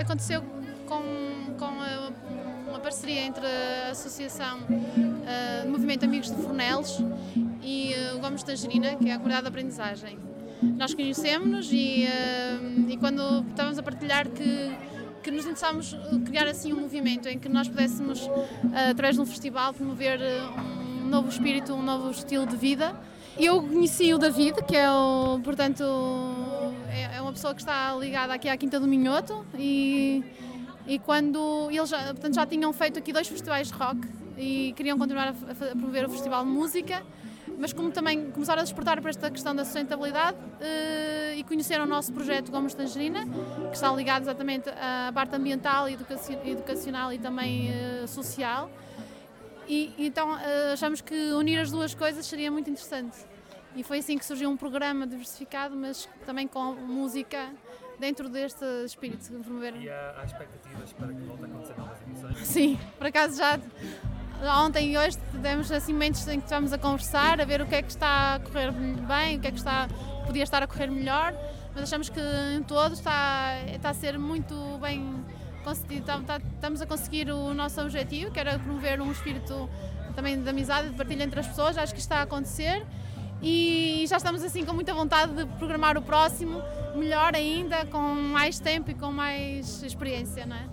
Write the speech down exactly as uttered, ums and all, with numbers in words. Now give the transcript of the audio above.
Aconteceu com, com a, uma parceria entre a Associação uh, Movimento Amigos de Fornelos e uh, o Gomes Tangerina, que é a comunidade de aprendizagem. Nós conhecemos-nos e, uh, e quando estávamos a partilhar que, que nos interessámos criar assim um movimento em que nós pudéssemos, uh, através de um festival, promover um novo espírito, um novo estilo de vida. Eu conheci o David, que é, o, portanto, é uma pessoa que está ligada aqui à Quinta do Minhoto e, e quando eles já, portanto, já tinham feito aqui dois festivais de rock e queriam continuar a, a promover o festival de música, mas como também começaram a despertar para esta questão da sustentabilidade eh, e conheceram o nosso projeto Gomes Tangerina, que está ligado exatamente à parte ambiental, educacional e também eh, social. E então achamos que unir as duas coisas seria muito interessante. E foi assim que surgiu um programa diversificado, mas também com música dentro deste espírito de promover. E há, há expectativas para que volte a acontecer novas emissões? Sim, por acaso já ontem e hoje tivemos assim momentos em que estivemos a conversar, a ver o que é que está a correr bem, o que é que está, podia estar a correr melhor, mas achamos que em todo está, está a ser muito bem. Estamos a conseguir o nosso objetivo, que era promover um espírito também de amizade e de partilha entre as pessoas. Acho que isto está a acontecer e já estamos assim com muita vontade de programar o próximo, melhor ainda, com mais tempo e com mais experiência, não é?